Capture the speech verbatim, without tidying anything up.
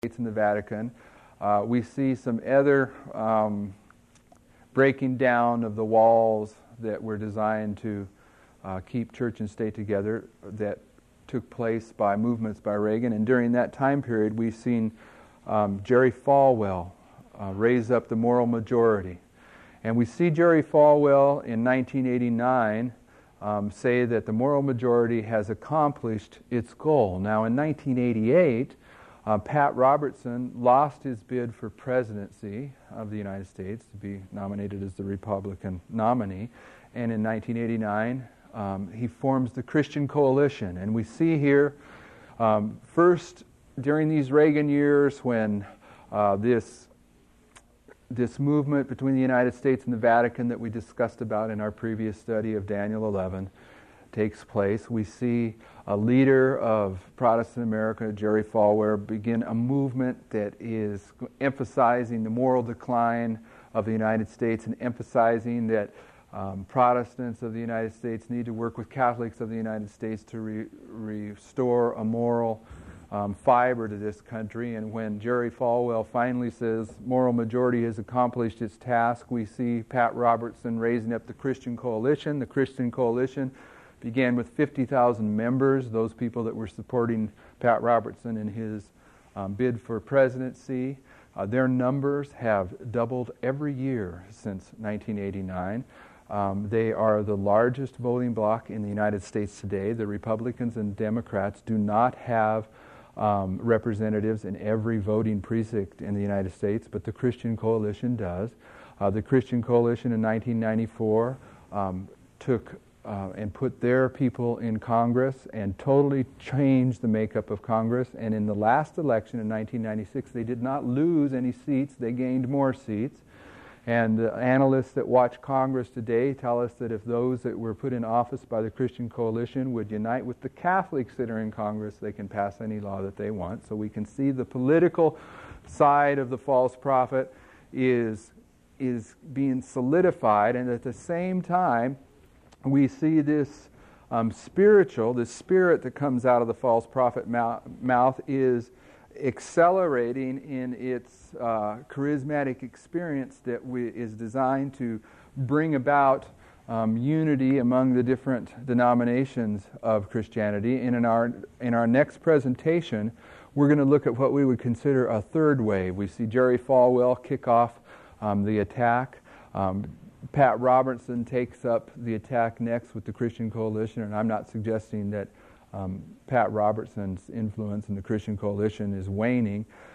States and the Vatican. Uh, we see some other um, breaking down of the walls that were designed to uh, keep church and state together that took place by movements by Reagan. And during that time period, we've seen um, Jerry Falwell uh, raise up the moral majority. And we see Jerry Falwell in nineteen eighty-nine um, say that the moral majority has accomplished its goal. Now, in nineteen eighty-eight, uh, Pat Robertson lost his bid for presidency of the United States to be nominated as the Republican nominee. And in nineteen eighty-nine, um, he forms the Christian Coalition. And we see here, um, first, during these Reagan years when uh, this this movement between the United States and the Vatican that we discussed about in our previous study of Daniel eleven takes place. We see a leader of Protestant America, Jerry Falwell, begin a movement that is emphasizing the moral decline of the United States and emphasizing that um, Protestants of the United States need to work with Catholics of the United States to re- restore a moral Um, fiber to this country. And when Jerry Falwell finally says moral majority has accomplished its task, we see Pat Robertson raising up the Christian Coalition. The Christian Coalition began with fifty thousand members, those people that were supporting Pat Robertson in his um, bid for presidency. Uh, their numbers have doubled every year since nineteen eighty-nine. Um, they are the largest voting bloc in the United States today. The Republicans and Democrats do not have Um, representatives in every voting precinct in the United States, but the Christian Coalition does. Uh, the Christian Coalition in nineteen ninety-four um, took uh, and put their people in Congress and totally changed the makeup of Congress. And in the last election in nineteen ninety-six, they did not lose any seats, they gained more seats. And the analysts that watch Congress today tell us that if those that were put in office by the Christian Coalition would unite with the Catholics that are in Congress, they can pass any law that they want. So we can see the political side of the false prophet is, is being solidified, and at the same time, we see this um, spiritual, this spirit that comes out of the false prophet mouth, mouth is accelerating in its uh, charismatic experience that we, is designed to bring about um, unity among the different denominations of Christianity. And in our in our next presentation, we're going to look at what we would consider a third wave. We see Jerry Falwell kick off um, the attack. Um, Pat Robertson takes up the attack next with the Christian Coalition, and I'm not suggesting that Um, Pat Robertson's influence in the Christian Coalition is waning,